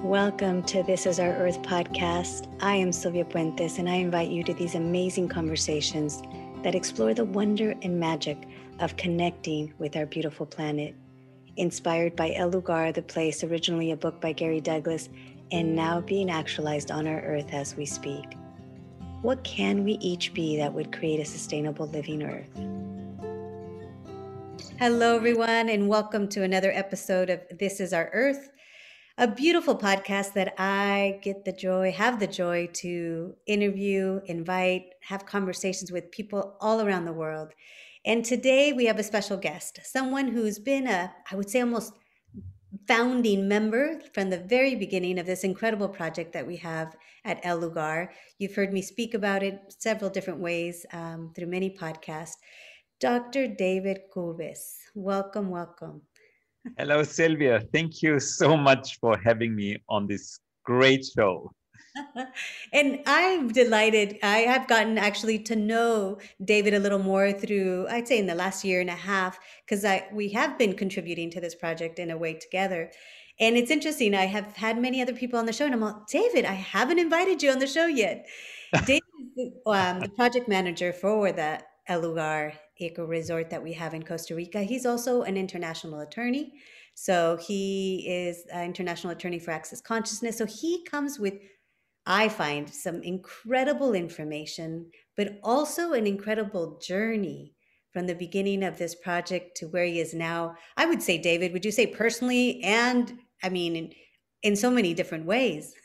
Welcome to This Is Our Earth podcast. I am Sylvia Puentes, and I invite you to these amazing conversations that explore the wonder and magic of connecting with our beautiful planet. Inspired by El Lugar, the place, originally a book by Gary Douglas, and now being actualized on our Earth as we speak. What can we each be that would create a sustainable living Earth? Hello, everyone, and welcome to another episode of This Is Our Earth, a beautiful podcast that I have the joy to interview, invite, have conversations with people all around the world. And today we have a special guest, someone who's been I would say almost founding member from the very beginning of this incredible project that we have at El Lugar. You've heard me speak about it several different ways through many podcasts. Dr. David Kubis, welcome, welcome. Hello, Sylvia. Thank you so much for having me on this great show. And I'm delighted. I have gotten actually to know David a little more through, I'd say in the last year and a half, because we have been contributing to this project in a way together. And it's interesting. I have had many other people on the show, and I'm like, David, I haven't invited you on the show yet. David is the project manager for the El Lugar Eco Resort that we have in Costa Rica. He's also an international attorney. So he is an international attorney for Access Consciousness. So he comes with, I find, some incredible information, but also an incredible journey from the beginning of this project to where he is now. I would say, David, would you say personally and, I mean, in so many different ways?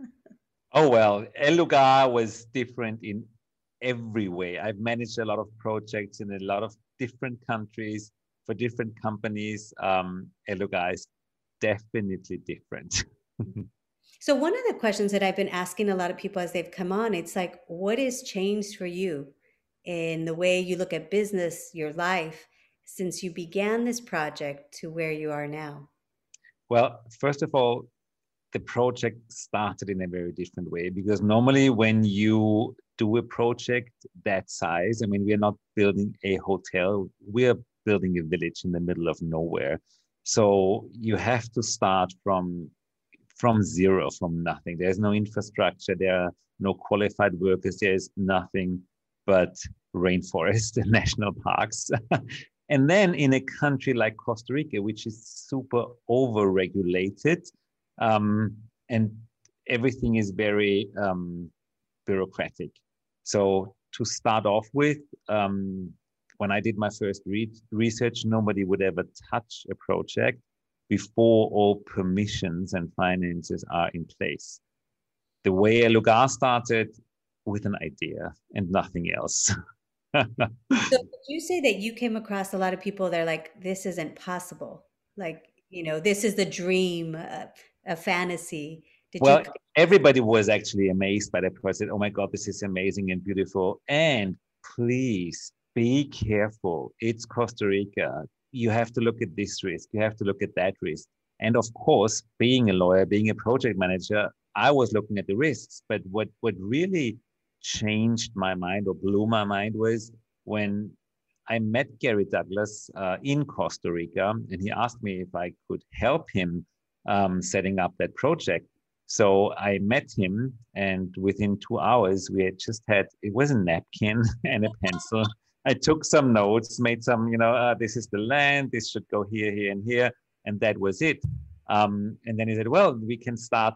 Oh, well, El Lugar was different in every way. I've managed a lot of projects in a lot of different countries for different companies. El Lugar is definitely different. So one of the questions that I've been asking a lot of people as they've come on, it's like, what has changed for you in the way you look at business, your life, since you began this project to where you are now? Well, first of all, the project started in a very different way, because normally when you do a project that size, I mean, we are not building a hotel, we are building a village in the middle of nowhere. So you have to start from zero, from nothing. There's no infrastructure, there are no qualified workers, there's nothing but rainforest and national parks. And then in a country like Costa Rica, which is super over-regulated, and everything is very bureaucratic. So to start off with, when I did my first research, nobody would ever touch a project before all permissions and finances are in place. The way El Lugar started, with an idea and nothing else. So would you say that you came across a lot of people that are like, this isn't possible? Like, this is the dream, a fantasy. Everybody was actually amazed by the project. Oh my God, this is amazing and beautiful. And please be careful. It's Costa Rica. You have to look at this risk. You have to look at that risk. And of course, being a lawyer, being a project manager, I was looking at the risks. But what really changed my mind or blew my mind was when I met Gary Douglas in Costa Rica, and he asked me if I could help him setting up that project. So I met him, and within 2 hours, it was a napkin and a pencil. I took some notes, made some, this is the land, this should go here, here, and here. And that was it. And then he said, well, we can start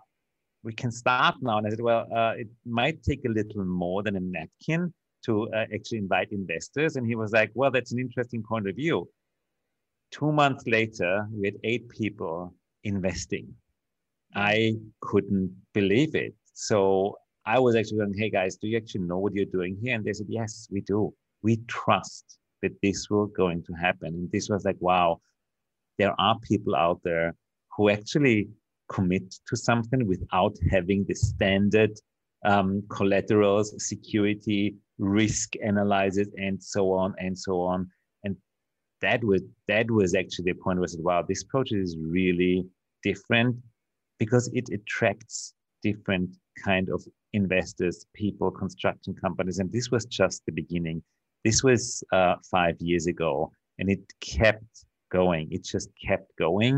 now. And I said, well, it might take a little more than a napkin to actually invite investors. And he was like, well, that's an interesting point of view. 2 months later, we had 8 people investing. I couldn't believe it. So I was actually going, hey guys, do you actually know what you're doing here? And they said, yes, we do. We trust that this will going to happen. And this was like, wow, there are people out there who actually commit to something without having the standard collaterals, security, risk analysis, and so on and so on. And that was actually the point where I said, wow, this project is really different, because it attracts different kind of investors, people, construction companies. And this was just the beginning. This was 5 years ago, and it kept going. It just kept going.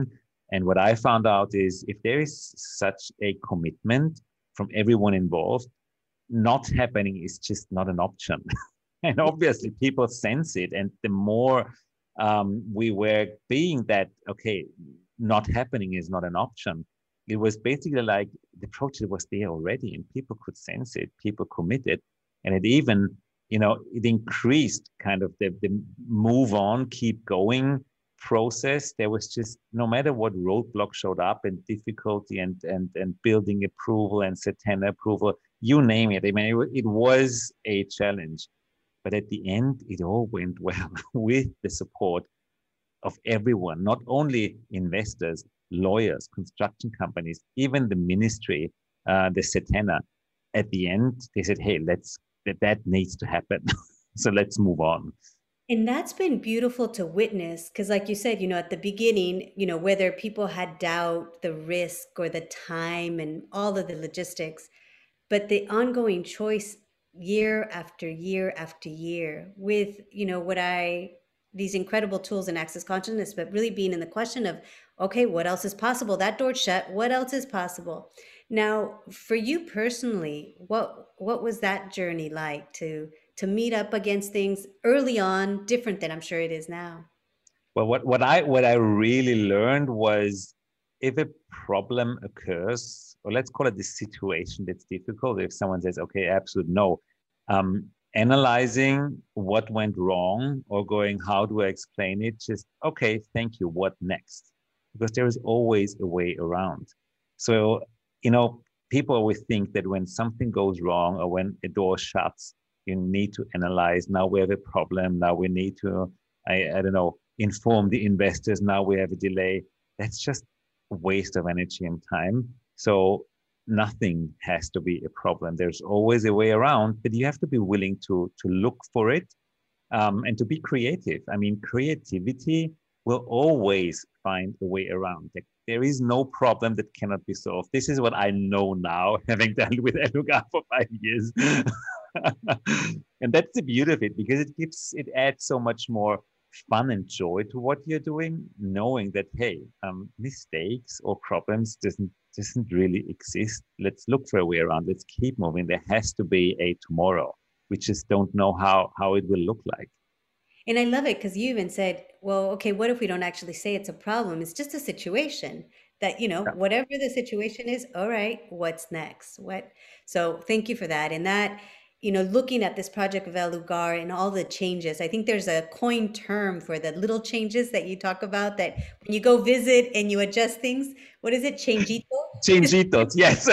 And what I found out is if there is such a commitment from everyone involved, not happening is just not an option. And obviously people sense it. And the more we were being that, okay, not happening is not an option, it was basically like the project was there already and people could sense it, people committed. And it even, it increased kind of the move on, keep going process. There was just, no matter what roadblock showed up and difficulty and building approval and Satana approval, you name it. I mean, it was a challenge. But at the end, it all went well with the support of everyone, not only investors, lawyers, construction companies, even the ministry, the Setena. At the end, they said, hey, that needs to happen. So let's move on. And that's been beautiful to witness because, like you said, at the beginning, whether people had doubt, the risk or the time and all of the logistics, but the ongoing choice year after year after year with, these incredible tools in access consciousness, but really being in the question of, okay, what else is possible? That door's shut. What else is possible? Now, for you personally, what was that journey like to meet up against things early on, different than I'm sure it is now? Well, what I really learned was if a problem occurs, or let's call it the situation that's difficult, if someone says, okay, absolute no, analyzing what went wrong or going, how do I explain it? Just, okay, thank you. What next? Because there is always a way around. So, people always think that when something goes wrong or when a door shuts, you need to analyze. Now we have a problem. Now we need to, I don't know, inform the investors. Now we have a delay. That's just a waste of energy and time. So nothing has to be a problem. There's always a way around, but you have to be willing to look for it, and to be creative. I mean, creativity will always find a way around. There is no problem that cannot be solved. This is what I know now, having done with Elugar for 5 years. And that's the beauty of it, because it adds so much more fun and joy to what you're doing, knowing that, hey, mistakes or problems doesn't really exist. Let's look for a way around. Let's keep moving. There has to be a tomorrow. We just don't know how it will look like. And I love it because you even said, well, okay, what if we don't actually say it's a problem? It's just a situation that, Yeah. whatever the situation is, all right, what's next? So thank you for that. And that, looking at this project of El Lugar and all the changes, I think there's a coined term for the little changes that you talk about that when you go visit and you adjust things, what is it? Changito? Changitos, yes.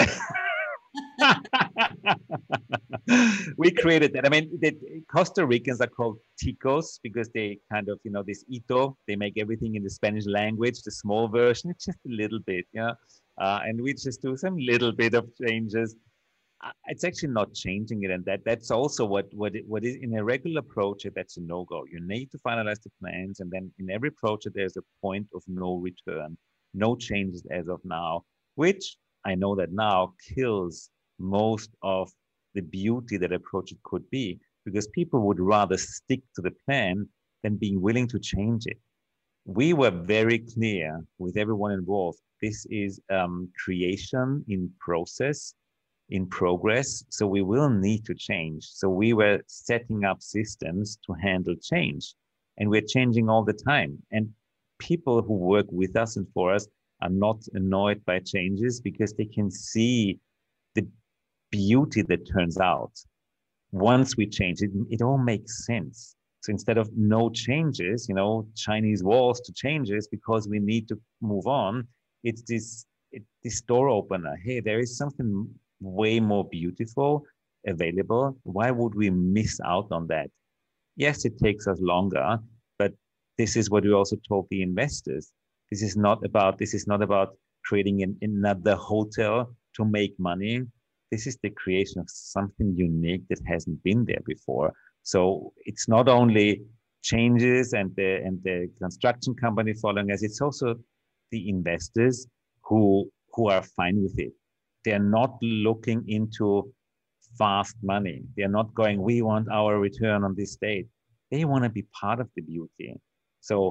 We created that. I mean, the Costa Ricans are called ticos because they kind of, this ito, they make everything in the Spanish language, the small version. It's just a little bit, yeah. And we just do some little bit of changes. It's actually not changing it, and that's also what is in a regular project. That's a no-go. You need to finalize the plans, and then in every project there's a point of no return, no changes as of now, which I know that now kills most of the beauty that a project could be, because people would rather stick to the plan than being willing to change it. We were very clear with everyone involved. This is creation in process, in progress. So we will need to change. So we were setting up systems to handle change, and we're changing all the time. And people who work with us and for us are not annoyed by changes because they can see the beauty that turns out. Once we change it, it all makes sense. So instead of no changes, Chinese walls to changes because we need to move on, it's this door opener. Hey, there is something way more beautiful available. Why would we miss out on that? Yes, it takes us longer, but this is what we also told the investors. This is not about creating another hotel to make money. This is the creation of something unique that hasn't been there before. So it's not only changes and the construction company following us, it's also the investors who are fine with it. They're not looking into fast money. They're not going, we want our return on this date. They want to be part of the beauty. So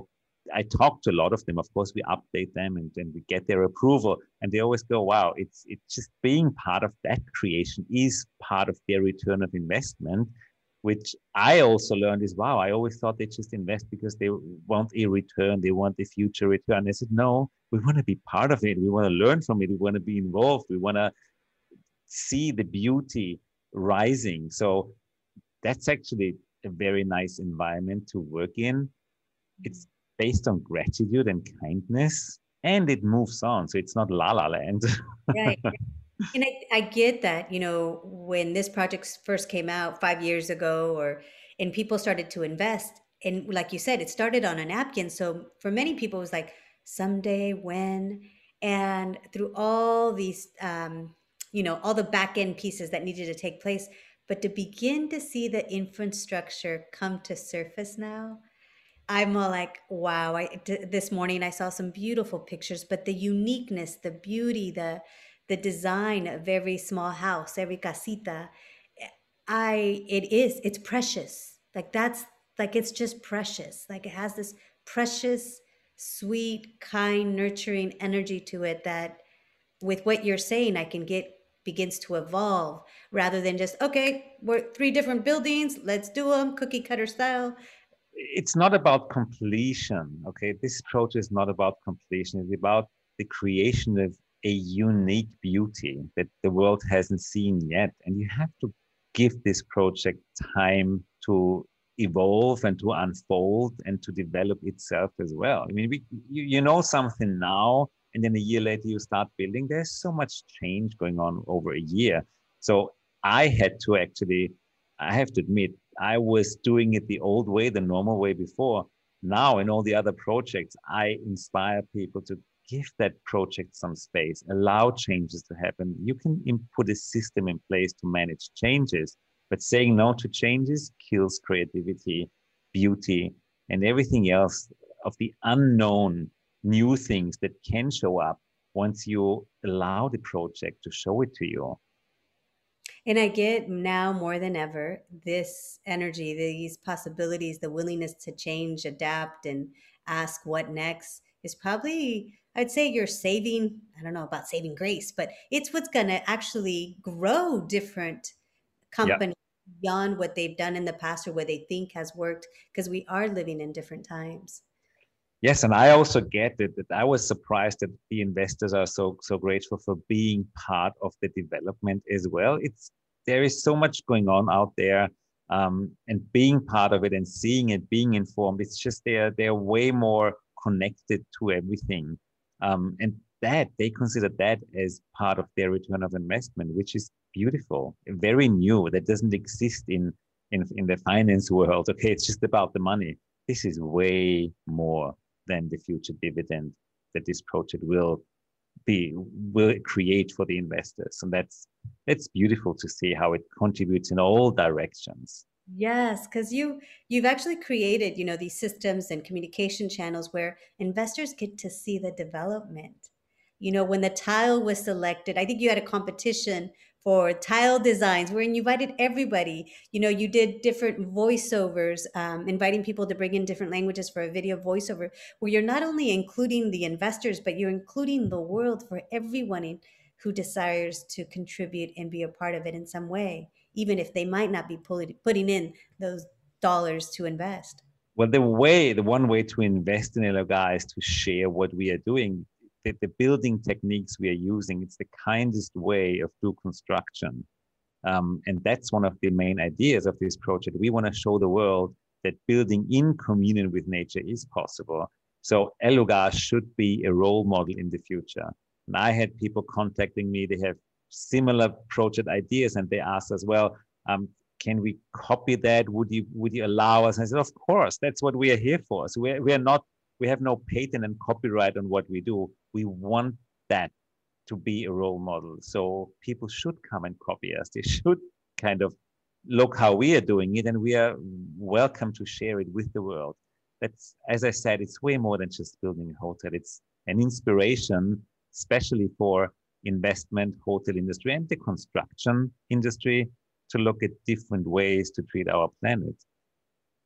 I talk to a lot of them. Of course, we update them and then we get their approval. And they always go, wow, it's just being part of that creation is part of their return of investment, which I also learned is, wow, I always thought they just invest because they want a return. They want a future return. I said, no, we want to be part of it. We want to learn from it. We want to be involved. We want to see the beauty rising. So that's actually a very nice environment to work in. It's based on gratitude and kindness, and it moves on. So it's not la la land. Right. And I get that, when this project first came out 5 years ago, and people started to invest, and like you said, it started on a napkin. So for many people, it was like someday, when, and through all these, all the back end pieces that needed to take place, but to begin to see the infrastructure come to surface now, I'm all like, wow. This morning I saw some beautiful pictures, but the uniqueness, the beauty, the design of every small house, every casita, it's precious. Like that's like it's just precious. Like it has this precious, sweet, kind, nurturing energy to it that with what you're saying, I can get begins to evolve rather than just, okay, we're three different buildings, let's do them cookie cutter style. It's not about completion. Okay, this project is not about completion. It's about the creation of a unique beauty that the world hasn't seen yet, and you have to give this project time to evolve and to unfold and to develop itself as well. I mean, you know something now, and then a year later you start building. There's so much change going on over a year. So I had to actually, I have to admit, I was doing it the old way, the normal way before. Now, in all the other projects, I inspire people to give that project some space, allow changes to happen. You can put a system in place to manage changes, but saying no to changes kills creativity, beauty, and everything else of the unknown new things that can show up once you allow the project to show it to you. And I get now more than ever this energy, these possibilities, the willingness to change, adapt, and ask what next is probably, I'd say you're saving, I don't know about saving grace, but it's what's going to actually grow different Yeah. companies beyond what they've done in the past or what they think has worked because we are living in different times. Yes, and I also get it that I was surprised that the investors are so grateful for being part of the development as well. There is so much going on out there, and being part of it and seeing it, being informed. It's just they're way more connected to everything, and that they consider that as part of their return of investment, which is beautiful, very new. That doesn't exist in the finance world. Okay, it's just about the money. This is way more than the future dividend that this project will create for the investors. And that's beautiful to see how it contributes in all directions. Yes, because you've actually created, these systems and communication channels where investors get to see the development. When the tile was selected, I think you had a competition for tile designs where you invited everybody. You did different voiceovers, inviting people to bring in different languages for a video voiceover, where you're not only including the investors, but you're including the world for everyone who desires to contribute and be a part of it in some way, even if they might not be putting in those dollars to invest. Well, the one way to invest in Eloga is to share what we are doing. The building techniques we are using, it's the kindest way of do construction. And that's one of the main ideas of this project. We want to show the world that building in communion with nature is possible. So Eloga should be a role model in the future. And I had people contacting me, they have similar project ideas, and they asked as well, can we copy that? Would you allow us? And I said, of course, that's what we are here for. So we have no patent and copyright on what we do. We want that to be a role model. So people should come and copy us. They should kind of look how we are doing it, and we are welcome to share it with the world. That's, as I said, it's way more than just building a hotel. It's an inspiration, especially for investment, hotel industry, and the construction industry, to look at different ways to treat our planet.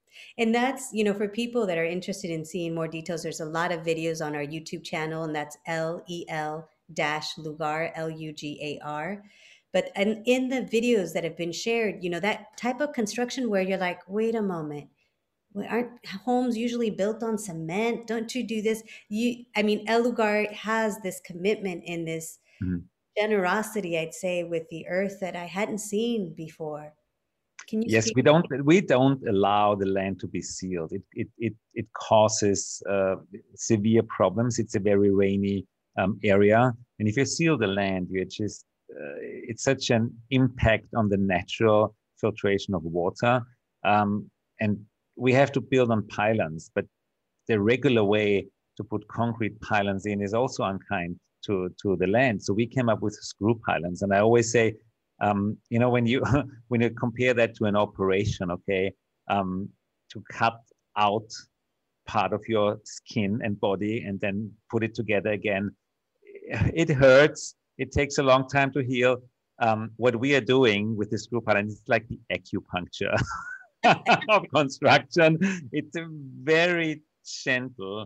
And that's, for people that are interested in seeing more details, there's a lot of videos on our YouTube channel, and that's LEL dash Lugar, Lugar. But and in the videos that have been shared, that type of construction where you're like, wait a moment, aren't homes usually built on cement? Don't you do this? I mean, El Lugar has this commitment and this Mhm. generosity, I'd say, with the earth that I hadn't seen before. Can you Yes, speak? we don't allow the land to be sealed. It causes severe problems. It's a very rainy area, and if you seal the land, you're just it's such an impact on the natural filtration of water. And we have to build on pylons, but the regular way to put concrete pylons in is also unkind to the land. So we came up with screw pylons, and I always say, when you when you compare that to an operation, okay, to cut out part of your skin and body and then put it together again, it hurts. It takes a long time to heal. What we are doing with the screw pylon is like the acupuncture of construction. It's a very gentle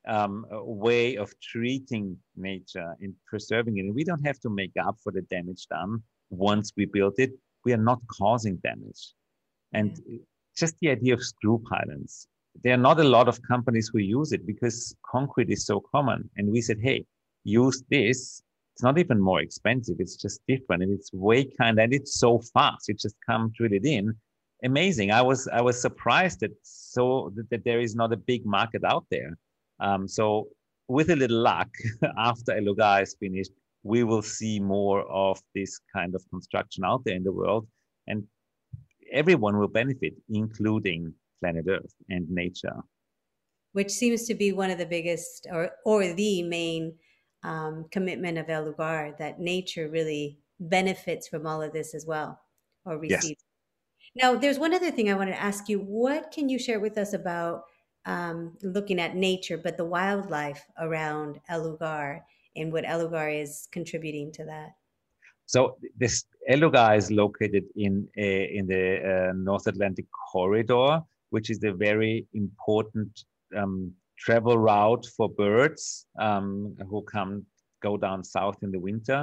way of treating nature and preserving it. And we don't have to make up for the damage done once we build it. We are not causing damage. Yeah. And just the idea of screw pylons, there are not a lot of companies who use it because concrete is so common. And we said, hey, use this. It's not even more expensive. It's just different, and it's way kind, and it's so fast. You just come drill it in. Amazing. I was surprised that there is not a big market out there. So with a little luck, after El Lugar is finished, we will see more of this kind of construction out there in the world, and everyone will benefit, including planet Earth and nature. Which seems to be one of the biggest or the main commitment of El Lugar, that nature really benefits from all of this as well, or Yes. receives. Now, there's one other thing I wanted to ask you. What can you share with us about looking at nature, but the wildlife around El Lugar and what El Lugar is contributing to that? So this El Lugar is located in the North Atlantic corridor, which is a very important travel route for birds who go down south in the winter.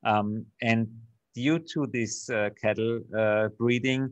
And due to this cattle breeding,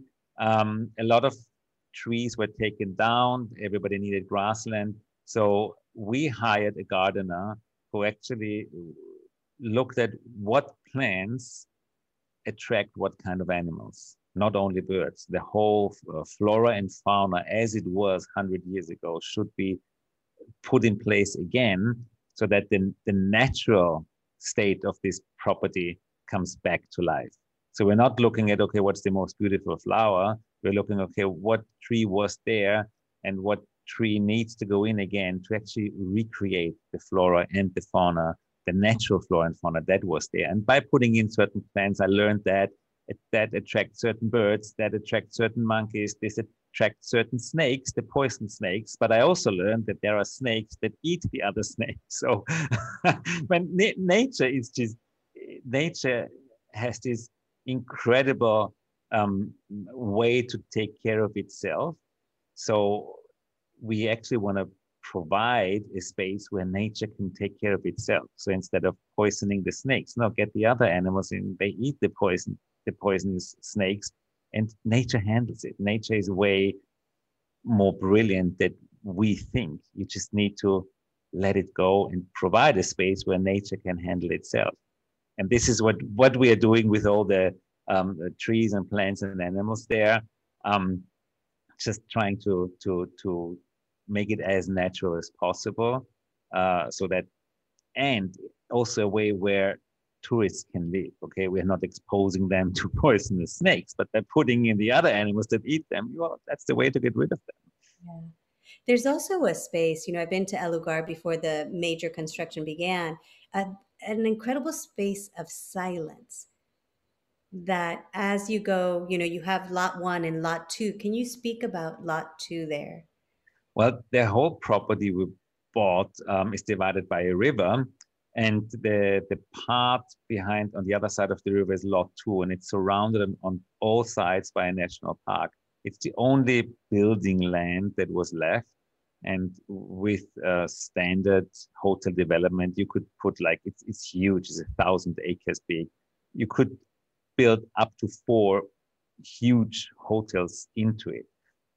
a lot of trees were taken down. Everybody needed grassland, so we hired a gardener who actually looked at what plants attract what kind of animals, not only birds. The whole flora and fauna as it was 100 years ago should be put in place again so that the natural state of this property comes back to life. So we're not looking at, okay, what's the most beautiful flower? We're looking, okay, what tree was there and what tree needs to go in again to actually recreate the flora and the fauna, the natural flora and fauna that was there. And by putting in certain plants, I learned that that attracts certain birds, that attract certain monkeys, this attract certain snakes, the poison snakes. But I also learned that there are snakes that eat the other snakes. So when nature has this incredible way to take care of itself. So we actually want to provide a space where nature can take care of itself. So instead of poisoning the snakes, no, get the other animals in, they eat the poisonous snakes, and nature handles it. Nature is way more brilliant than we think. You just need to let it go and provide a space where nature can handle itself. And this is what we are doing with all the trees and plants and animals there. Just trying to make it as natural as possible, so that, and also a way where tourists can live. Okay, we're not exposing them to poisonous snakes, but they're putting in the other animals that eat them. Well, that's the way to get rid of them. Yeah. There's also a space, I've been to El Lugar before the major construction began, a, an incredible space of silence that as you go, you have lot one and lot two. Can you speak about lot two there? Well, the whole property we bought is divided by a river, and the part behind on the other side of the river is lot two, and it's surrounded on all sides by a national park. It's the only building land that was left. And with standard hotel development, you could put like, it's huge, it's 1,000 acres big. You could build up to 4 huge hotels into it.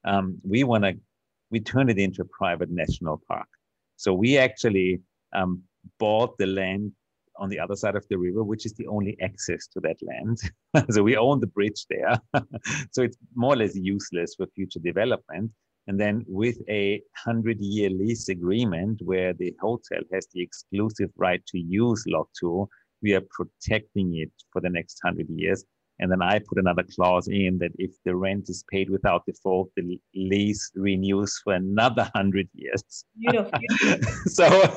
We turned it into a private national park. So we actually bought the land on the other side of the river, which is the only access to that land. So we own the bridge there. So it's more or less useless for future development. And then with a 100-year lease agreement where the hotel has the exclusive right to use Lot 2, we are protecting it for the next 100 years. And then I put another clause in that if the rent is paid without default, the lease renews for another 100 years. Beautiful. So,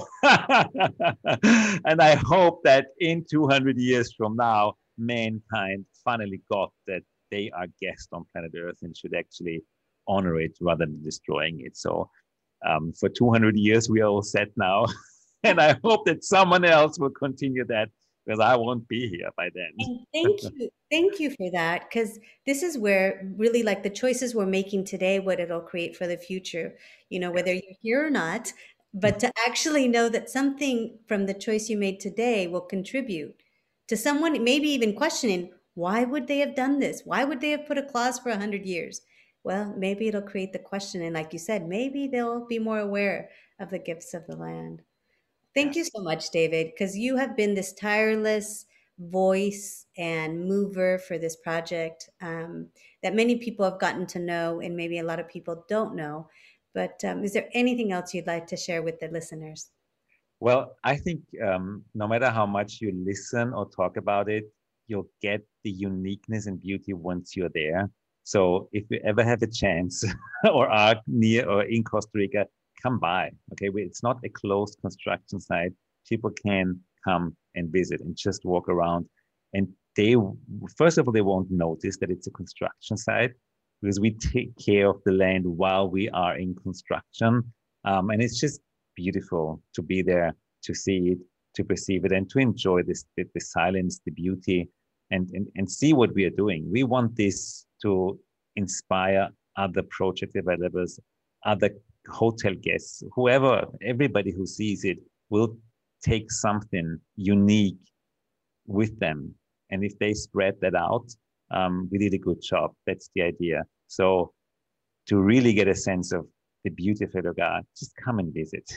and I hope that in 200 years from now, mankind finally got that they are guests on planet Earth and should actually honor it rather than destroying it. So for 200 years, we are all set now. And I hope that someone else will continue that, because I won't be here by then. And thank you for that, because this is where really like the choices we're making today, what it'll create for the future, whether you're here or not, but to actually know that something from the choice you made today will contribute to someone, maybe even questioning, why would they have done this? Why would they have put a clause for 100 years? Well, maybe it'll create the question. And like you said, maybe they'll be more aware of the gifts of the land. Thank you so much, David, because you have been this tireless voice and mover for this project that many people have gotten to know, and maybe a lot of people don't know. But is there anything else you'd like to share with the listeners? Well, I think no matter how much you listen or talk about it, you'll get the uniqueness and beauty once you're there. So if you ever have a chance or are near or in Costa Rica, come by. Okay, it's not a closed construction site. People can come and visit and just walk around. And first of all, they won't notice that it's a construction site because we take care of the land while we are in construction. And it's just beautiful to be there, to see it, to perceive it, and to enjoy the silence, the beauty, and see what we are doing. We want this to inspire other project developers, other hotel guests, whoever, everybody who sees it will take something unique with them. And if they spread that out, we did a good job. That's the idea. So to really get a sense of the beauty of El Lugar, just come and visit.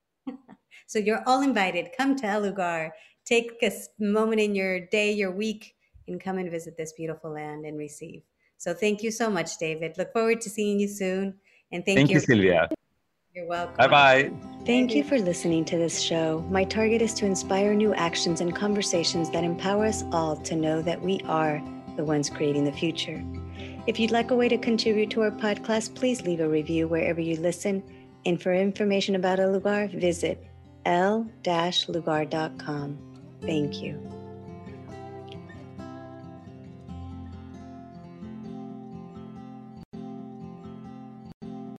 So you're all invited. Come to El Lugar. Take a moment in your day, your week, and come and visit this beautiful land and receive. So thank you so much, David. Look forward to seeing you soon. And thank you, Sylvia. You're welcome. Bye-bye. Thank you for listening to this show. My target is to inspire new actions and conversations that empower us all to know that we are the ones creating the future. If you'd like a way to contribute to our podcast, please leave a review wherever you listen. And for information about El Lugar, visit el-lugar.com. Thank you.